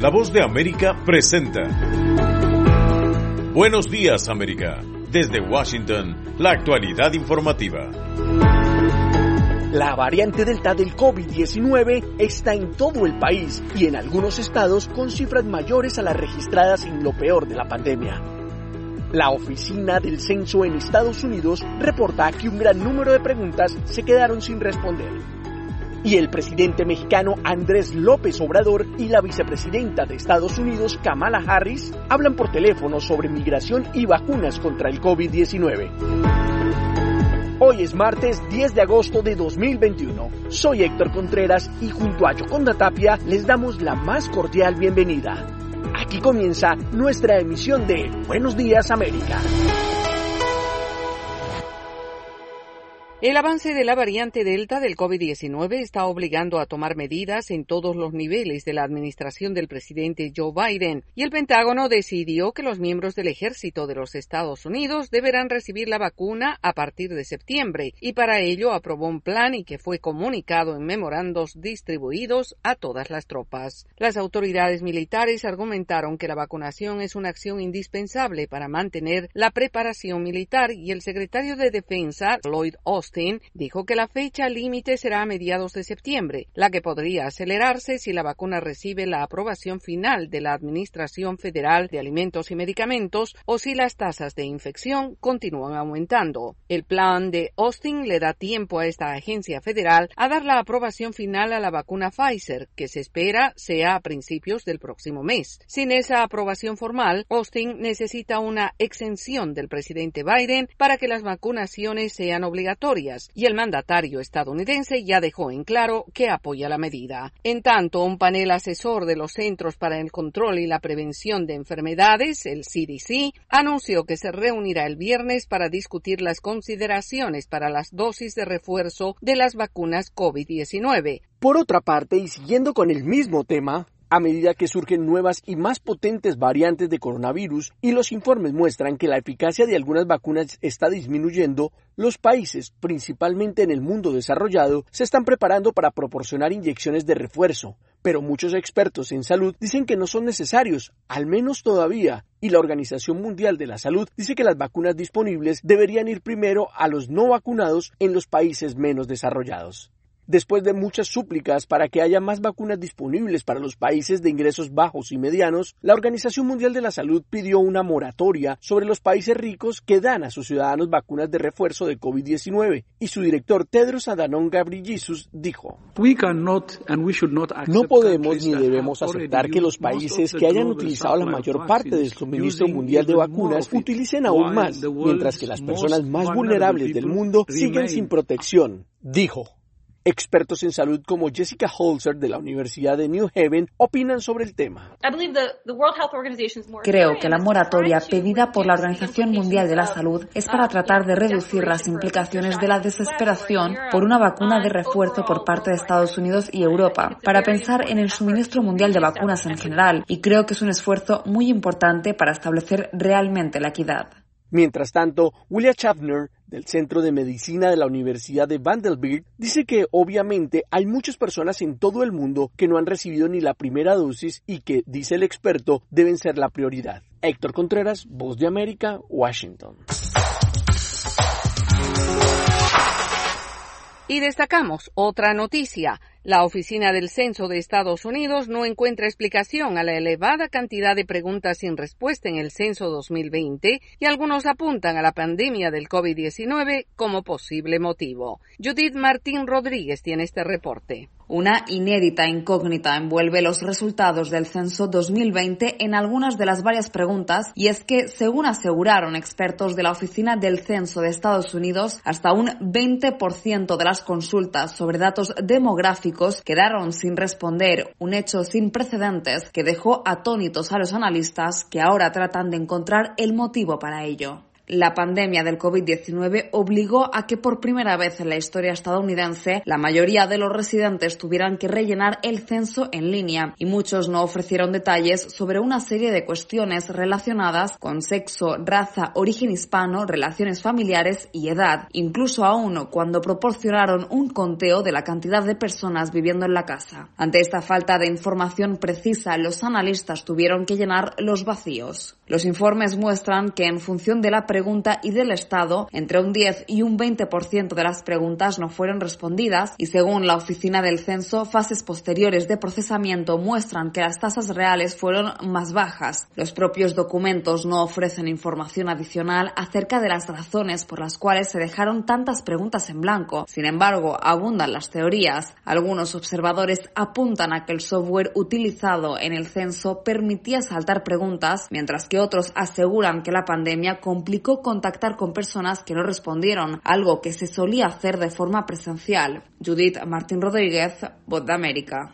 La Voz de América presenta Buenos Días, América. Desde Washington, la actualidad informativa. La variante Delta del COVID-19 está en todo el país y en algunos estados con cifras mayores a las registradas en lo peor de la pandemia. La Oficina del Censo en Estados Unidos reporta que un gran número de preguntas se quedaron sin responder. Y el presidente mexicano Andrés López Obrador y la vicepresidenta de Estados Unidos, Kamala Harris, hablan por teléfono sobre migración y vacunas contra el COVID-19. Hoy es martes 10 de agosto de 2021. Soy Héctor Contreras y junto a Yoconda Tapia les damos la más cordial bienvenida. Aquí comienza nuestra emisión de Buenos Días, América. El avance de la variante Delta del COVID-19 está obligando a tomar medidas en todos los niveles de la administración del presidente Joe Biden, y el Pentágono decidió que los miembros del ejército de los Estados Unidos deberán recibir la vacuna a partir de septiembre, y para ello aprobó un plan y que fue comunicado en memorandos distribuidos a todas las tropas. Las autoridades militares argumentaron que la vacunación es una acción indispensable para mantener la preparación militar, y el secretario de Defensa, Lloyd Austin, dijo que la fecha límite será a mediados de septiembre, la que podría acelerarse si la vacuna recibe la aprobación final de la Administración Federal de Alimentos y Medicamentos o si las tasas de infección continúan aumentando. El plan de Austin le da tiempo a esta agencia federal a dar la aprobación final a la vacuna Pfizer, que se espera sea a principios del próximo mes. Sin esa aprobación formal, Austin necesita una exención del presidente Biden para que las vacunaciones sean obligatorias, y el mandatario estadounidense ya dejó en claro que apoya la medida. En tanto, un panel asesor de los Centros para el Control y la Prevención de Enfermedades, el CDC, anunció que se reunirá el viernes para discutir las consideraciones para las dosis de refuerzo de las vacunas COVID-19. Por otra parte, y siguiendo con el mismo tema, a medida que surgen nuevas y más potentes variantes de coronavirus y los informes muestran que la eficacia de algunas vacunas está disminuyendo, los países, principalmente en el mundo desarrollado, se están preparando para proporcionar inyecciones de refuerzo, pero muchos expertos en salud dicen que no son necesarios, al menos todavía, y la Organización Mundial de la Salud dice que las vacunas disponibles deberían ir primero a los no vacunados en los países menos desarrollados. Después de muchas súplicas para que haya más vacunas disponibles para los países de ingresos bajos y medianos, la Organización Mundial de la Salud pidió una moratoria sobre los países ricos que dan a sus ciudadanos vacunas de refuerzo de COVID-19, y su director Tedros Adhanom Ghebreyesus dijo: No podemos ni debemos aceptar que los países que hayan utilizado la mayor parte del suministro mundial de vacunas utilicen aún más, mientras que las personas más vulnerables del mundo siguen sin protección, dijo. Expertos en salud como Jessica Holzer de la Universidad de New Haven opinan sobre el tema. Creo que la moratoria pedida por la Organización Mundial de la Salud es para tratar de reducir las implicaciones de la desesperación por una vacuna de refuerzo por parte de Estados Unidos y Europa, para pensar en el suministro mundial de vacunas en general, y creo que es un esfuerzo muy importante para establecer realmente la equidad. Mientras tanto, William Schaffner, del Centro de Medicina de la Universidad de Vanderbilt, dice que obviamente hay muchas personas en todo el mundo que no han recibido ni la primera dosis y que, dice el experto, deben ser la prioridad. Héctor Contreras, Voz de América, Washington. Y destacamos otra noticia. La Oficina del Censo de Estados Unidos no encuentra explicación a la elevada cantidad de preguntas sin respuesta en el censo 2020 y algunos apuntan a la pandemia del COVID-19 como posible motivo. Judith Martín Rodríguez tiene este reporte. Una inédita incógnita envuelve los resultados del censo 2020 en algunas de las varias preguntas, y es que, según aseguraron expertos de la Oficina del Censo de Estados Unidos, hasta un 20% de las consultas sobre datos demográficos quedaron sin responder, un hecho sin precedentes que dejó atónitos a los analistas que ahora tratan de encontrar el motivo para ello. La pandemia del COVID-19 obligó a que por primera vez en la historia estadounidense la mayoría de los residentes tuvieran que rellenar el censo en línea y muchos no ofrecieron detalles sobre una serie de cuestiones relacionadas con sexo, raza, origen hispano, relaciones familiares y edad, incluso aún cuando proporcionaron un conteo de la cantidad de personas viviendo en la casa. Ante esta falta de información precisa, los analistas tuvieron que llenar los vacíos. Los informes muestran que en función de la pregunta y del estado, entre un 10 y un 20% de las preguntas no fueron respondidas y según la Oficina del Censo, fases posteriores de procesamiento muestran que las tasas reales fueron más bajas. Los propios documentos no ofrecen información adicional acerca de las razones por las cuales se dejaron tantas preguntas en blanco. Sin embargo, abundan las teorías. Algunos observadores apuntan a que el software utilizado en el censo permitía saltar preguntas, mientras que otros aseguran que la pandemia complicó contactar con personas que no respondieron, algo que se solía hacer de forma presencial. Judith Martín Rodríguez, Voz de América.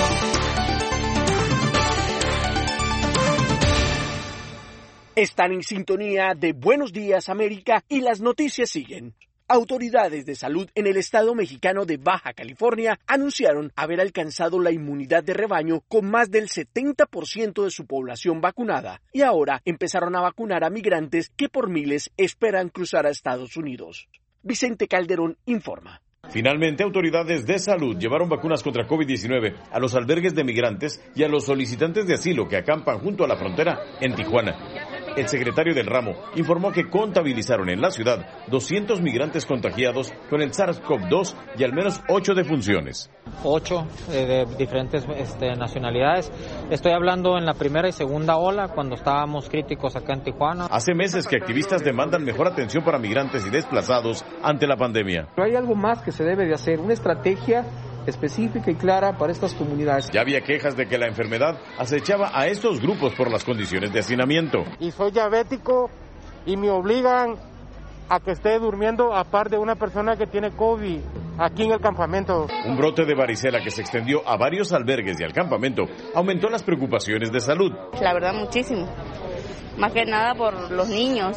Están en sintonía de Buenos Días América y las noticias siguen. Autoridades de salud en el estado mexicano de Baja California anunciaron haber alcanzado la inmunidad de rebaño con más del 70% de su población vacunada y ahora empezaron a vacunar a migrantes que por miles esperan cruzar a Estados Unidos. Vicente Calderón informa. Finalmente, autoridades de salud llevaron vacunas contra COVID-19 a los albergues de migrantes y a los solicitantes de asilo que acampan junto a la frontera en Tijuana. El secretario del ramo informó que contabilizaron en la ciudad 200 migrantes contagiados con el SARS-CoV-2 y al menos 8 defunciones. 8 de diferentes nacionalidades. Estoy hablando en la primera y segunda ola, cuando estábamos críticos acá en Tijuana. Hace meses que activistas demandan mejor atención para migrantes y desplazados ante la pandemia. Pero hay algo más que se debe de hacer, una estrategia específica y clara para estas comunidades. Ya había quejas de que la enfermedad acechaba a estos grupos por las condiciones de hacinamiento. Y soy diabético y me obligan a que esté durmiendo a par de una persona que tiene COVID aquí en el campamento. Un brote de varicela que se extendió a varios albergues y al campamento aumentó las preocupaciones de salud. La verdad, muchísimo. Más que nada por los niños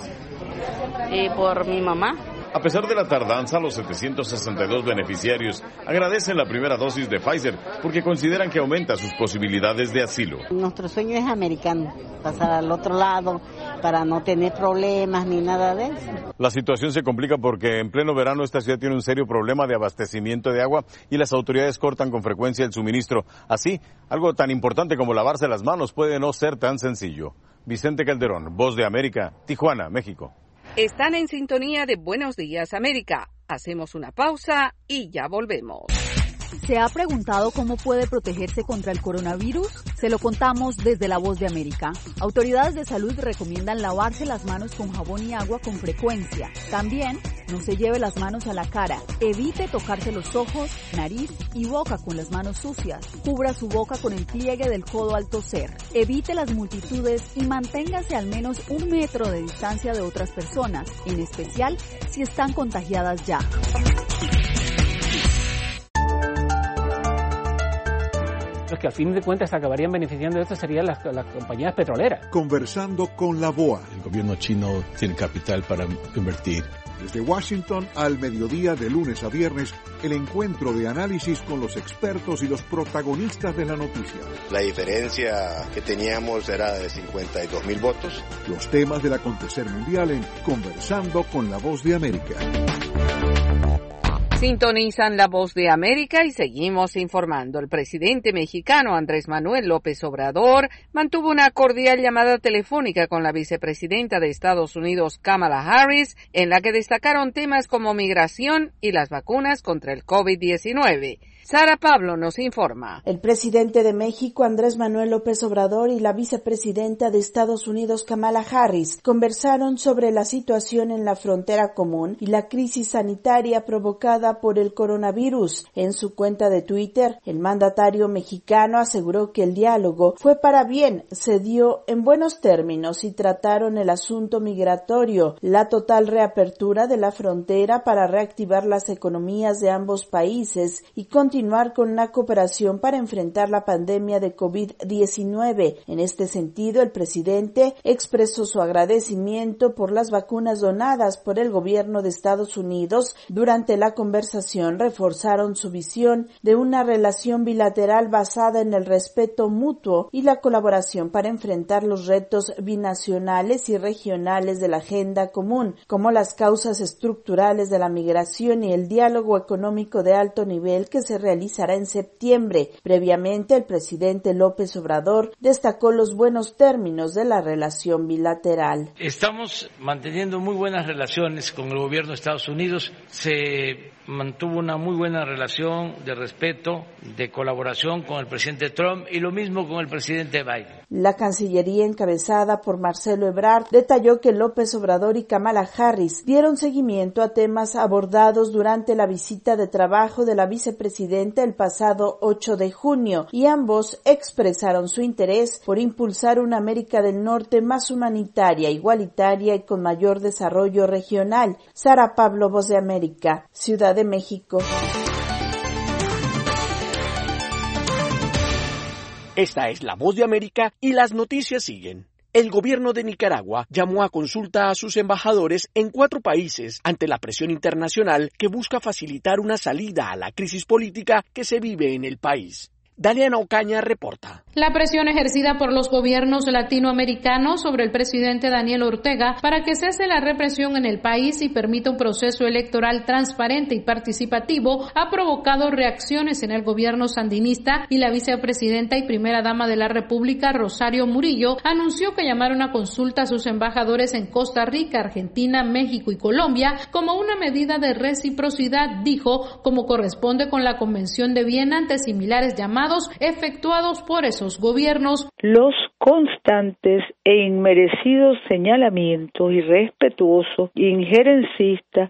y por mi mamá. A pesar de la tardanza, los 762 beneficiarios agradecen la primera dosis de Pfizer porque consideran que aumenta sus posibilidades de asilo. Nuestro sueño es americano, pasar al otro lado para no tener problemas ni nada de eso. La situación se complica porque en pleno verano esta ciudad tiene un serio problema de abastecimiento de agua y las autoridades cortan con frecuencia el suministro. Así, algo tan importante como lavarse las manos puede no ser tan sencillo. Vicente Calderón, Voz de América, Tijuana, México. Están en sintonía de Buenos Días América. Hacemos una pausa y ya volvemos. ¿Se ha preguntado cómo puede protegerse contra el coronavirus? Se lo contamos desde La Voz de América. Autoridades de salud recomiendan lavarse las manos con jabón y agua con frecuencia. También no se lleve las manos a la cara. Evite tocarse los ojos, nariz y boca con las manos sucias. Cubra su boca con el pliegue del codo al toser. Evite las multitudes y manténgase al menos 1 metro de distancia de otras personas, en especial si están contagiadas ya. Los que al fin de cuentas acabarían beneficiando de esto serían las compañías petroleras. Conversando con la BOA. El gobierno chino tiene capital para invertir. Desde Washington al mediodía de lunes a viernes, el encuentro de análisis con los expertos y los protagonistas de la noticia. La diferencia que teníamos era de 52,000 votos. Los temas del acontecer mundial en Conversando con la Voz de América. Sintonizan La Voz de América y seguimos informando. El presidente mexicano Andrés Manuel López Obrador mantuvo una cordial llamada telefónica con la vicepresidenta de Estados Unidos, Kamala Harris, en la que destacaron temas como migración y las vacunas contra el COVID-19. Sara Pablo nos informa. El presidente de México, Andrés Manuel López Obrador, y la vicepresidenta de Estados Unidos, Kamala Harris, conversaron sobre la situación en la frontera común y la crisis sanitaria provocada por el coronavirus. En su cuenta de Twitter, el mandatario mexicano aseguró que el diálogo fue para bien, se dio en buenos términos y trataron el asunto migratorio, la total reapertura de la frontera para reactivar las economías de ambos países y continuar continuar con la cooperación para enfrentar la pandemia de COVID-19. En este sentido, el presidente expresó su agradecimiento por las vacunas donadas por el gobierno de Estados Unidos. Durante la conversación reforzaron su visión de una relación bilateral basada en el respeto mutuo y la colaboración para enfrentar los retos binacionales y regionales de la agenda común, como las causas estructurales de la migración y el diálogo económico de alto nivel que se realizará en septiembre. Previamente, el presidente López Obrador destacó los buenos términos de la relación bilateral. Estamos manteniendo muy buenas relaciones con el gobierno de Estados Unidos. Se mantuvo una muy buena relación de respeto, de colaboración con el presidente Trump y lo mismo con el presidente Biden. La Cancillería, encabezada por Marcelo Ebrard, detalló que López Obrador y Kamala Harris dieron seguimiento a temas abordados durante la visita de trabajo de la vicepresidenta el pasado 8 de junio y ambos expresaron su interés por impulsar una América del Norte más humanitaria, igualitaria y con mayor desarrollo regional. Sara Pablo, Voz de América, Ciudad de México. Esta es La Voz de América y las noticias siguen. El gobierno de Nicaragua llamó a consulta a sus embajadores en 4 países ante la presión internacional que busca facilitar una salida a la crisis política que se vive en el país. Daliana Ocaña reporta. La presión ejercida por los gobiernos latinoamericanos sobre el presidente Daniel Ortega para que cese la represión en el país y permita un proceso electoral transparente y participativo ha provocado reacciones en el gobierno sandinista y la vicepresidenta y primera dama de la República, Rosario Murillo, anunció que llamaron a consulta a sus embajadores en Costa Rica, Argentina, México y Colombia como una medida de reciprocidad, dijo, como corresponde con la Convención de Viena ante similares llamados efectuados por esos gobiernos. Los constantes e inmerecidos señalamientos irrespetuosos, injerencistas,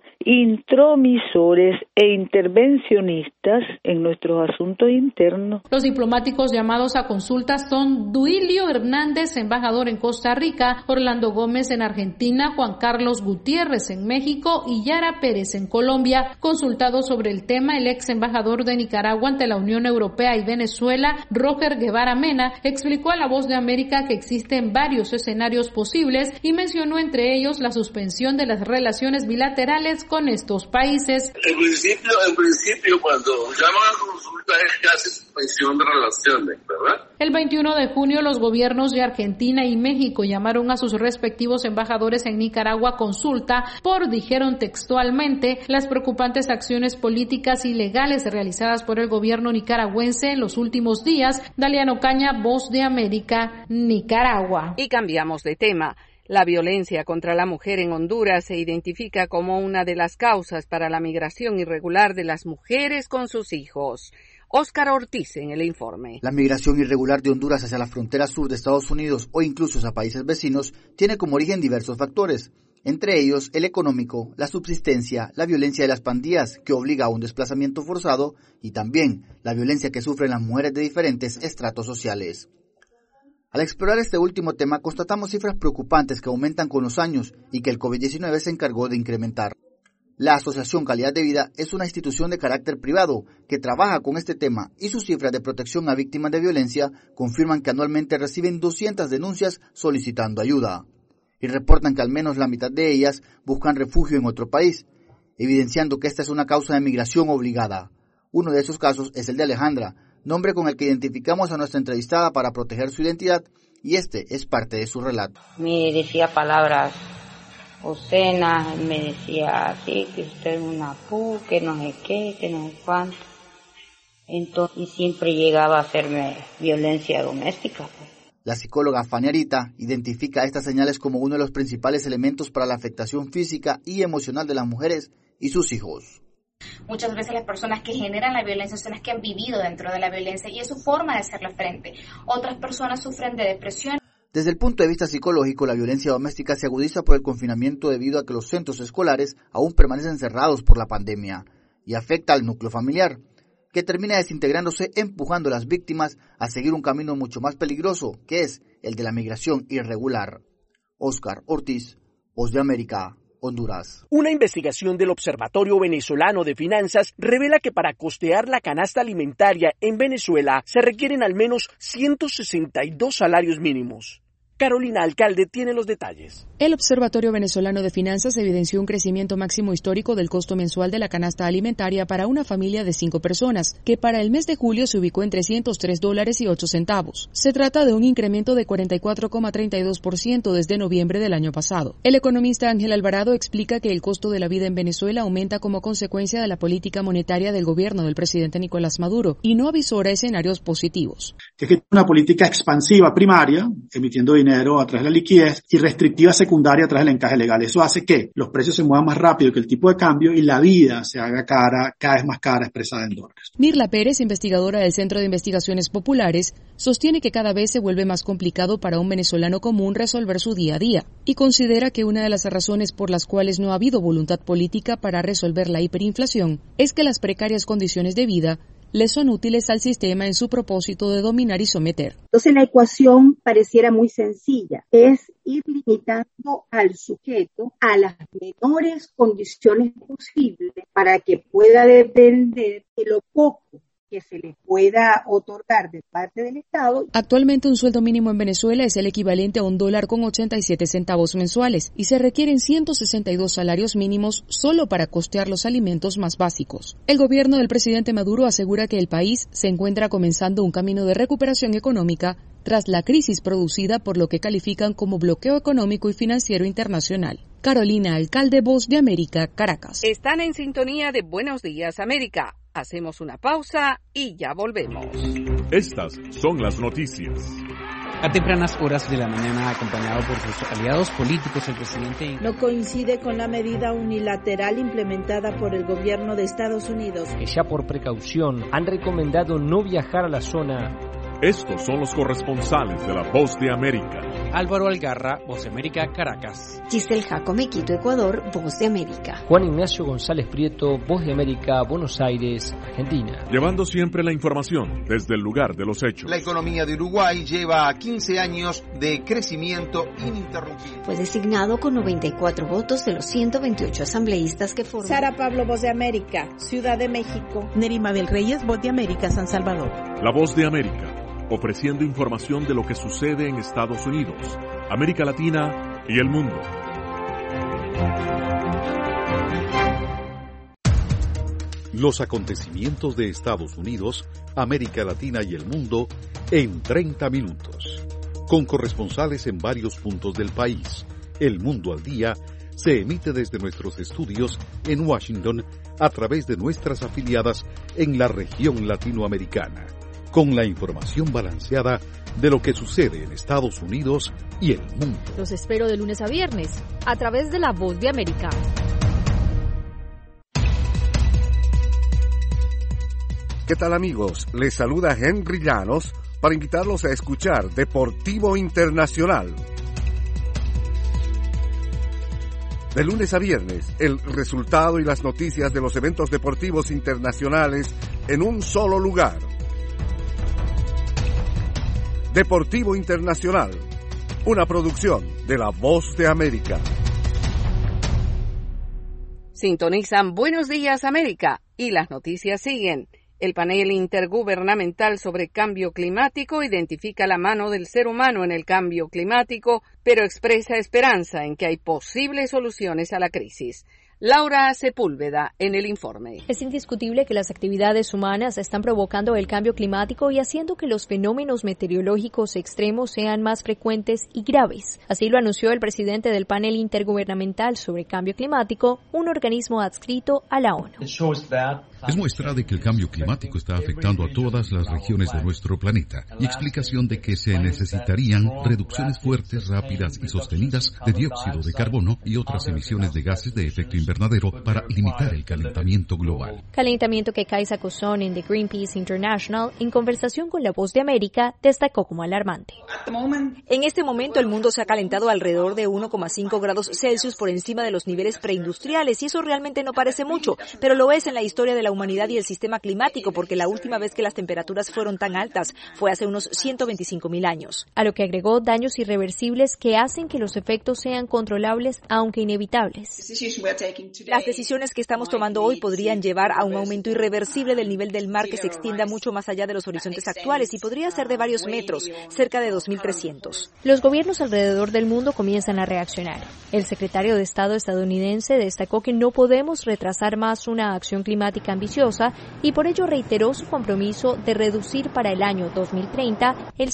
intromisores e intervencionistas en nuestros asuntos internos. Los diplomáticos llamados a consultas son Duilio Hernández, embajador en Costa Rica, Orlando Gómez en Argentina, Juan Carlos Gutiérrez en México y Yara Pérez en Colombia. Consultado sobre el tema, el ex embajador de Nicaragua ante la Unión Europea y Venezuela, Roger Guevara Mena, explicó a La Voz de América que existen varios escenarios posibles y mencionó entre ellos la suspensión de las relaciones bilaterales con estos países. En principio, cuando llaman a consulta es casi suspensión de relaciones, ¿verdad? El 21 de junio, los gobiernos de Argentina y México llamaron a sus respectivos embajadores en Nicaragua a consulta por, dijeron textualmente, las preocupantes acciones políticas y legales realizadas por el gobierno nicaragüense en los últimos días. Daliana Ocaña, Voz de América, Nicaragua. Y cambiamos de tema. La violencia contra la mujer en Honduras se identifica como una de las causas para la migración irregular de las mujeres con sus hijos. Óscar Ortiz en el informe. La migración irregular de Honduras hacia la frontera sur de Estados Unidos o incluso a países vecinos tiene como origen diversos factores, entre ellos el económico, la subsistencia, la violencia de las pandillas que obliga a un desplazamiento forzado y también la violencia que sufren las mujeres de diferentes estratos sociales. Al explorar este último tema, constatamos cifras preocupantes que aumentan con los años y que el COVID-19 se encargó de incrementar. La Asociación Calidad de Vida es una institución de carácter privado que trabaja con este tema y sus cifras de protección a víctimas de violencia confirman que anualmente reciben 200 denuncias solicitando ayuda y reportan que al menos la mitad de ellas buscan refugio en otro país, evidenciando que esta es una causa de migración obligada. Uno de esos casos es el de Alejandra, nombre con el que identificamos a nuestra entrevistada para proteger su identidad, y este es parte de su relato. Me decía palabras obscenas, me decía así, que usted es una pu, que no sé qué, que no sé cuánto. Entonces, y siempre llegaba a hacerme violencia doméstica. La psicóloga Fanny Arita identifica estas señales como uno de los principales elementos para la afectación física y emocional de las mujeres y sus hijos. Muchas veces las personas que generan la violencia son las que han vivido dentro de la violencia y es su forma de hacerle frente. Otras personas sufren de depresión. Desde el punto de vista psicológico, la violencia doméstica se agudiza por el confinamiento debido a que los centros escolares aún permanecen cerrados por la pandemia y afecta al núcleo familiar, que termina desintegrándose, empujando a las víctimas a seguir un camino mucho más peligroso, que es el de la migración irregular. Óscar Ortiz, Voz de América, Honduras. Una investigación del Observatorio Venezolano de Finanzas revela que para costear la canasta alimentaria en Venezuela se requieren al menos 162 salarios mínimos. Carolina Alcalde tiene los detalles. El Observatorio Venezolano de Finanzas evidenció un crecimiento máximo histórico del costo mensual de la canasta alimentaria para una familia de 5 personas, que para el mes de julio se ubicó en $303.08. Se trata de un incremento de 44,32% desde noviembre del año pasado. El economista Ángel Alvarado explica que el costo de la vida en Venezuela aumenta como consecuencia de la política monetaria del gobierno del presidente Nicolás Maduro y no avisora escenarios positivos. Es que una política expansiva primaria, emitiendo dinero a través de la liquidez, y restrictiva secundaria a través del encaje legal. Eso hace que los precios se muevan más rápido que el tipo de cambio y la vida se haga cada vez más cara expresada en dólares. Mirla Pérez, investigadora del Centro de Investigaciones Populares, sostiene que cada vez se vuelve más complicado para un venezolano común resolver su día a día y considera que una de las razones por las cuales no ha habido voluntad política para resolver la hiperinflación es que las precarias condiciones de vida le son útiles al sistema en su propósito de dominar y someter. Entonces la ecuación pareciera muy sencilla, es ir limitando al sujeto a las menores condiciones posibles para que pueda depender de lo poco que se le pueda otorgar de parte del Estado. Actualmente un sueldo mínimo en Venezuela es el equivalente a $1.87 mensuales y se requieren 162 salarios mínimos solo para costear los alimentos más básicos. El gobierno del presidente Maduro asegura que el país se encuentra comenzando un camino de recuperación económica tras la crisis producida por lo que califican como bloqueo económico y financiero internacional. Carolina Alcalde, Voz de América, Caracas. Están en sintonía de Buenos Días, América. Hacemos una pausa y ya volvemos. Estas son las noticias. A tempranas horas de la mañana, acompañado por sus aliados políticos, el presidente no coincide con la medida unilateral implementada por el gobierno de Estados Unidos, que ya por precaución han recomendado no viajar a la zona. Estos son los corresponsales de La Voz de América. Álvaro Algarra, Voz de América, Caracas. Giselle Jacome, Quito, Ecuador, Voz de América. Juan Ignacio González Prieto, Voz de América, Buenos Aires, Argentina. Llevando siempre la información desde el lugar de los hechos. La economía de Uruguay lleva 15 años de crecimiento ininterrumpido. Fue designado con 94 votos de los 128 asambleístas que forman. Sara Pablo, Voz de América, Ciudad de México. Nerima del Reyes, Voz de América, San Salvador. La Voz de América, ofreciendo información de lo que sucede en Estados Unidos, América Latina y el mundo. Los acontecimientos de Estados Unidos, América Latina y el mundo en 30 minutos. Con corresponsales en varios puntos del país. El Mundo al Día se emite desde nuestros estudios en Washington a través de nuestras afiliadas en la región latinoamericana, con la información balanceada de lo que sucede en Estados Unidos y el mundo. Los espero de lunes a viernes, a través de La Voz de América. ¿Qué tal, amigos? Les saluda Henry Llanos para invitarlos a escuchar Deportivo Internacional. De lunes a viernes, el resultado y las noticias de los eventos deportivos internacionales en un solo lugar. Deportivo Internacional, una producción de La Voz de América. Sintonizan Buenos Días, América, y las noticias siguen. El panel intergubernamental sobre cambio climático identifica la mano del ser humano en el cambio climático, pero expresa esperanza en que hay posibles soluciones a la crisis. Laura Sepúlveda en el informe. Es indiscutible que las actividades humanas están provocando el cambio climático y haciendo que los fenómenos meteorológicos extremos sean más frecuentes y graves. Así lo anunció el presidente del panel intergubernamental sobre cambio climático, un organismo adscrito a la ONU. Es muestra de que el cambio climático está afectando a todas las regiones de nuestro planeta y explicación de que se necesitarían reducciones fuertes, rápidas y sostenidas de dióxido de carbono y otras emisiones de gases de efecto invernadero para limitar el calentamiento global. Calentamiento que Kaisa Cosonen de Greenpeace International, en conversación con La Voz de América, destacó como alarmante. En este momento el mundo se ha calentado alrededor de 1,5 grados Celsius por encima de los niveles preindustriales y eso realmente no parece mucho, pero lo es en la historia de la la humanidad y el sistema climático, porque la última vez que las temperaturas fueron tan altas fue hace unos 125.000 años. A lo que agregó daños irreversibles que hacen que los efectos sean controlables, aunque inevitables. Las decisiones que estamos tomando hoy podrían llevar a un aumento irreversible del nivel del mar que se extienda mucho más allá de los horizontes actuales y podría ser de varios metros, cerca de 2.300. Los gobiernos alrededor del mundo comienzan a reaccionar. El secretario de Estado estadounidense destacó que no podemos retrasar más una acción climática ambiciosa y por ello reiteró su compromiso de reducir para el año 2030 el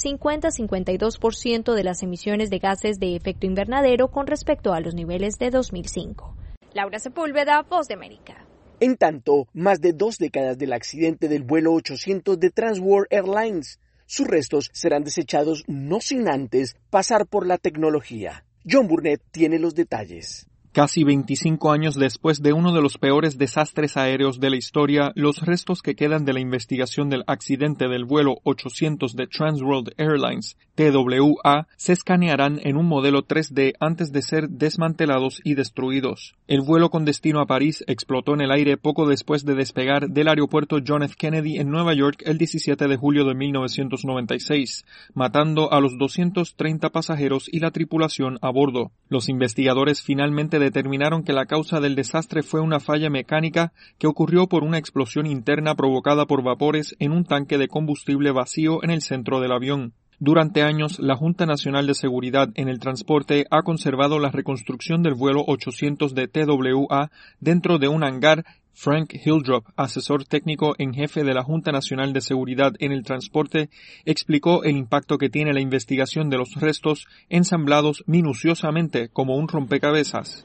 50-52% de las emisiones de gases de efecto invernadero con respecto a los niveles de 2005. Laura Sepúlveda, Voz de América. En tanto, más de 2 décadas del accidente del vuelo 800 de Trans World Airlines, sus restos serán desechados no sin antes pasar por la tecnología. John Burnett tiene los detalles. Casi 25 años después de uno de los peores desastres aéreos de la historia, los restos que quedan de la investigación del accidente del vuelo 800 de Trans World Airlines, TWA, se escanearán en un modelo 3D antes de ser desmantelados y destruidos. El vuelo con destino a París explotó en el aire poco después de despegar del aeropuerto John F. Kennedy en Nueva York el 17 de julio de 1996, matando a los 230 pasajeros y la tripulación a bordo. Los investigadores finalmente determinaron que la causa del desastre fue una falla mecánica que ocurrió por una explosión interna provocada por vapores en un tanque de combustible vacío en el centro del avión. Durante años, la Junta Nacional de Seguridad en el Transporte ha conservado la reconstrucción del vuelo 800 de TWA dentro de un hangar. Frank Hildrop, asesor técnico en jefe de la Junta Nacional de Seguridad en el Transporte, explicó el impacto que tiene la investigación de los restos ensamblados minuciosamente como un rompecabezas.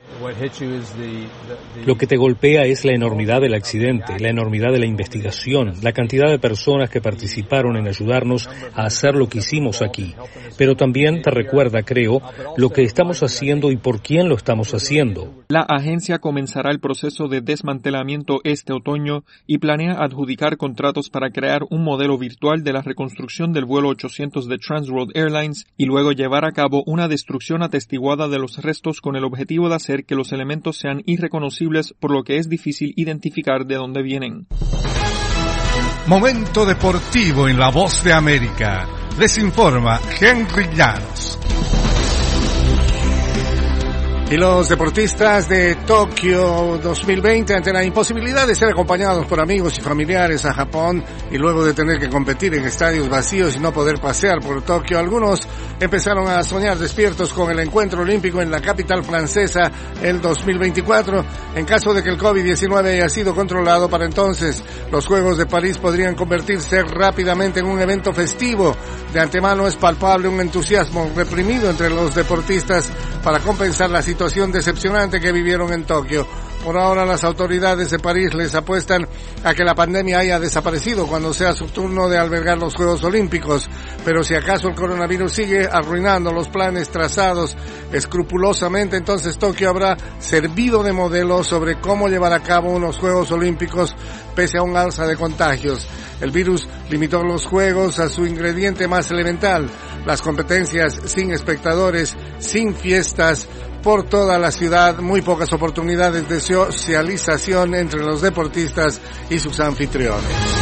Lo que te golpea es la enormidad del accidente, la enormidad de la investigación, la cantidad de personas que participaron en ayudarnos a hacer lo que hicimos aquí. Pero también te recuerda, creo, lo que estamos haciendo y por quién lo estamos haciendo. La agencia comenzará el proceso de desmantelamiento este otoño y planea adjudicar contratos para crear un modelo virtual de la reconstrucción del vuelo 800 de Trans World Airlines y luego llevar a cabo una destrucción atestiguada de los restos con el objetivo de hacer que los elementos sean irreconocibles, por lo que es difícil identificar de dónde vienen. Momento deportivo en La Voz de América. Les informa Henry Llanos. Y los deportistas de Tokio 2020, ante la imposibilidad de ser acompañados por amigos y familiares a Japón y luego de tener que competir en estadios vacíos y no poder pasear por Tokio, algunos empezaron a soñar despiertos con el encuentro olímpico en la capital francesa el 2024. En caso de que el COVID-19 haya sido controlado para entonces, los Juegos de París podrían convertirse rápidamente en un evento festivo. De antemano es palpable un entusiasmo reprimido entre los deportistas para compensar la situación decepcionante que vivieron en Tokio. Por ahora las autoridades de París les apuestan a que la pandemia haya desaparecido cuando sea su turno de albergar los Juegos Olímpicos, pero si acaso el coronavirus sigue arruinando los planes trazados escrupulosamente, entonces Tokio habrá servido de modelo sobre cómo llevar a cabo unos Juegos Olímpicos pese a un alza de contagios. El virus limitó los Juegos a su ingrediente más elemental, las competencias sin espectadores, sin fiestas, por toda la ciudad, muy pocas oportunidades de socialización entre los deportistas y sus anfitriones.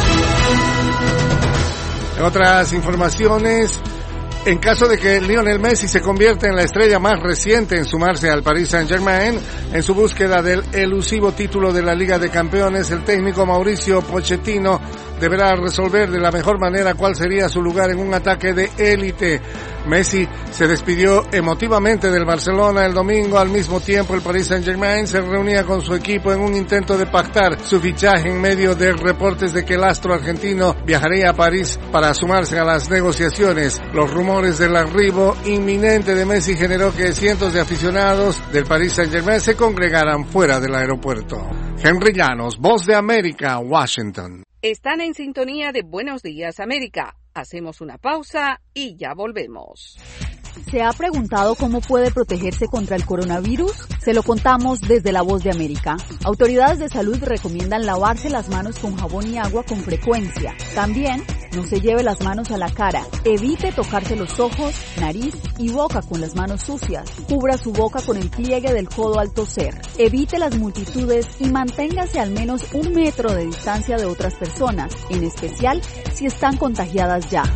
En otras informaciones, en caso de que Lionel Messi se convierta en la estrella más reciente en sumarse al Paris Saint-Germain, en su búsqueda del elusivo título de la Liga de Campeones, el técnico Mauricio Pochettino deberá resolver de la mejor manera cuál sería su lugar en un ataque de élite. Messi se despidió emotivamente del Barcelona el domingo. Al mismo tiempo, el Paris Saint-Germain se reunía con su equipo en un intento de pactar su fichaje en medio de reportes de que el astro argentino viajaría a París para sumarse a las negociaciones. Los rumores del arribo inminente de Messi generó que cientos de aficionados del Paris Saint-Germain se congregaran fuera del aeropuerto. Henry Llanos, Voz de América, Washington. Están en sintonía de Buenos Días América. Hacemos una pausa y ya volvemos. ¿Se ha preguntado cómo puede protegerse contra el coronavirus? Se lo contamos desde La Voz de América. Autoridades de salud recomiendan lavarse las manos con jabón y agua con frecuencia. También, no se lleve las manos a la cara. Evite tocarse los ojos, nariz y boca con las manos sucias. Cubra su boca con el pliegue del codo al toser. Evite las multitudes y manténgase al menos 1 metro de distancia de otras personas, en especial si están contagiadas ya.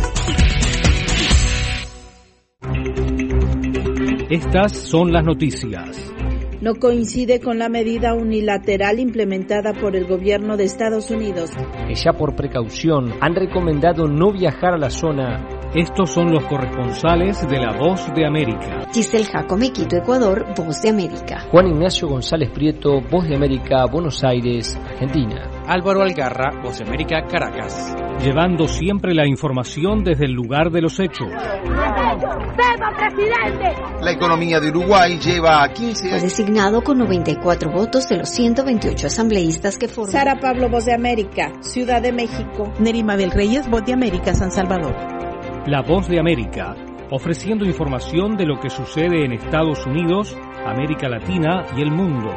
Estas son las noticias. No coincide con la medida unilateral implementada por el gobierno de Estados Unidos. Ya por precaución han recomendado no viajar a la zona. Estos son los corresponsales de La Voz de América. Giselle Jacome, Quito, Ecuador, Voz de América. Juan Ignacio González Prieto, Voz de América, Buenos Aires, Argentina. Álvaro Algarra, Voz de América, Caracas. Llevando siempre la información desde el lugar de los hechos. ¡Viva, presidente! La economía de Uruguay lleva 15 años. Fue designado con 94 votos de los 128 asambleístas que forman. Sara Pablo, Voz de América, Ciudad de México. Nerima Bel Reyes, Voz de América, San Salvador. La Voz de América, ofreciendo información de lo que sucede en Estados Unidos, América Latina y el mundo.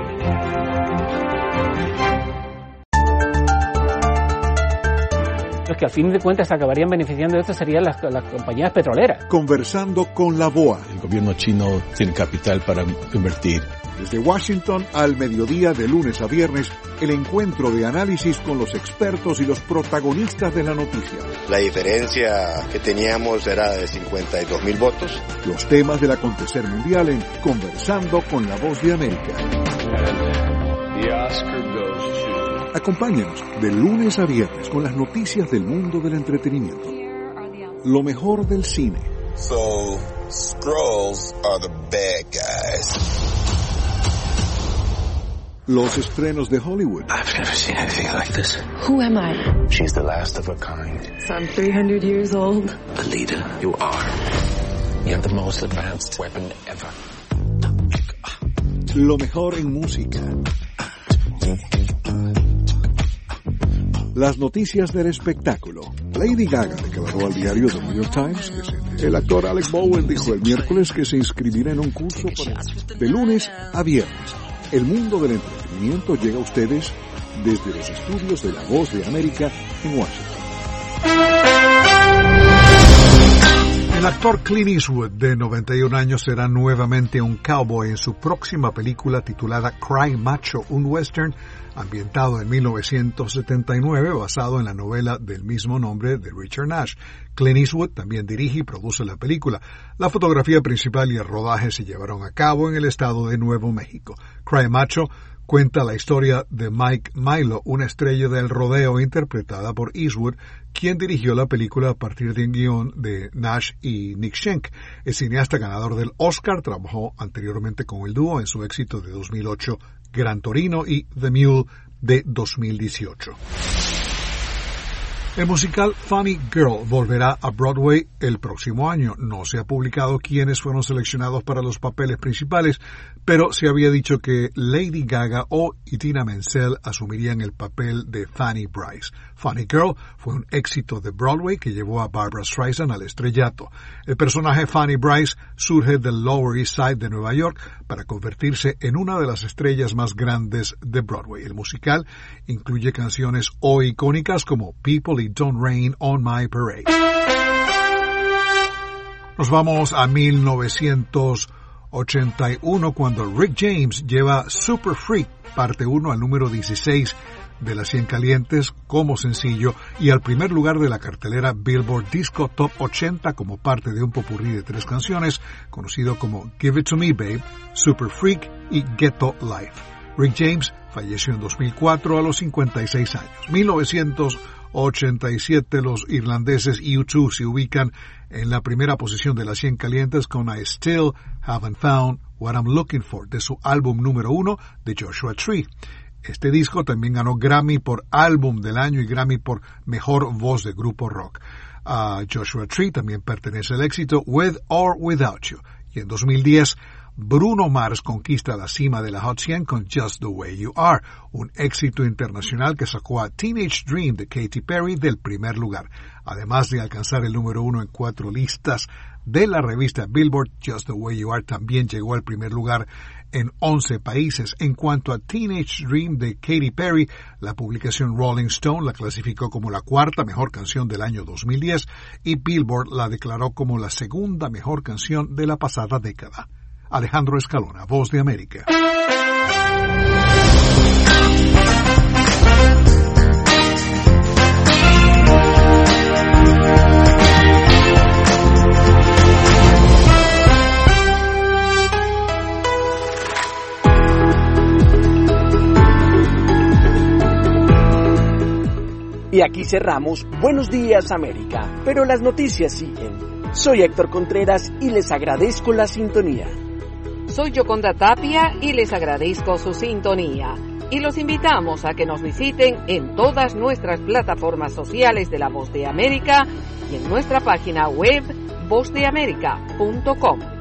Los que al fin de cuentas acabarían beneficiando de esto serían las compañías petroleras. Conversando con la BOA. El gobierno chino tiene capital para invertir. Desde Washington al mediodía de lunes a viernes, el encuentro de análisis con los expertos y los protagonistas de la noticia. La diferencia que teníamos era de 52.000 votos. Los temas del acontecer mundial en Conversando con la Voz de América. Acompáñanos de lunes a viernes con las noticias del mundo del entretenimiento. Lo mejor del cine. So, Skrulls are the bad guys. Los estrenos de Hollywood. I've never seen anything like this. Who am I? She's the last of her kind. So I'm 300 years old. A leader, you are. You have the most advanced weapon ever. Lo mejor en música. Las noticias del espectáculo. Lady Gaga declaró al diario The New York Times que el actor Alec Baldwin dijo el miércoles que se inscribirá en un curso de lunes a viernes. El mundo del entretenimiento llega a ustedes desde los estudios de La Voz de América en Washington. El actor Clint Eastwood, de 91 años, será nuevamente un cowboy en su próxima película titulada Cry Macho, un western ambientado en 1979, basado en la novela del mismo nombre de Richard Nash. Clint Eastwood también dirige y produce la película. La fotografía principal y el rodaje se llevaron a cabo en el estado de Nuevo México. Cry Macho cuenta la historia de Mike Milo, una estrella del rodeo interpretada por Eastwood, quien dirigió la película a partir de un guión de Nash y Nick Schenck. El cineasta ganador del Oscar trabajó anteriormente con el dúo en su éxito de 2008, Gran Torino, y The Mule de 2018. El musical Funny Girl volverá a Broadway el próximo año. No se ha publicado quiénes fueron seleccionados para los papeles principales, pero se había dicho que Lady Gaga o Idina Menzel asumirían el papel de Fanny Brice. Funny Girl fue un éxito de Broadway que llevó a Barbra Streisand al estrellato. El personaje Fanny Brice surge del Lower East Side de Nueva York para convertirse en una de las estrellas más grandes de Broadway. El musical incluye canciones hoy icónicas como People It Don't Rain on My Parade. Nos vamos a 1981 cuando Rick James lleva Super Freak, parte 1 al número 16 de las 100 calientes como sencillo y al primer lugar de la cartelera Billboard Disco Top 80 como parte de un popurrí de 3 canciones conocido como Give It To Me Babe, Super Freak y Ghetto Life. Rick James falleció en 2004 a los 56 años. 1987 los irlandeses U2 se ubican en la primera posición de las 100 calientes con I Still Haven't Found What I'm Looking For de su álbum número 1 de Joshua Tree. Este disco también ganó Grammy por Álbum del Año y Grammy por Mejor Voz de Grupo Rock. A Joshua Tree también pertenece el éxito With or Without You. Y en 2010, Bruno Mars conquista la cima de la Hot 100 con Just the Way You Are, un éxito internacional que sacó a Teenage Dream de Katy Perry del primer lugar. Además de alcanzar el número 1 en 4 listas de la revista Billboard, Just the Way You Are también llegó al primer lugar en 11 países. En cuanto a Teenage Dream de Katy Perry, la publicación Rolling Stone la clasificó como la cuarta mejor canción del año 2010 y Billboard la declaró como la segunda mejor canción de la pasada década. Alejandro Escalona, Voz de América. Y aquí cerramos Buenos Días América, pero las noticias siguen. Soy Héctor Contreras y les agradezco la sintonía. Soy Yoconda Tapia y les agradezco su sintonía. Y los invitamos a que nos visiten en todas nuestras plataformas sociales de La Voz de América y en nuestra página web vozdeamerica.com.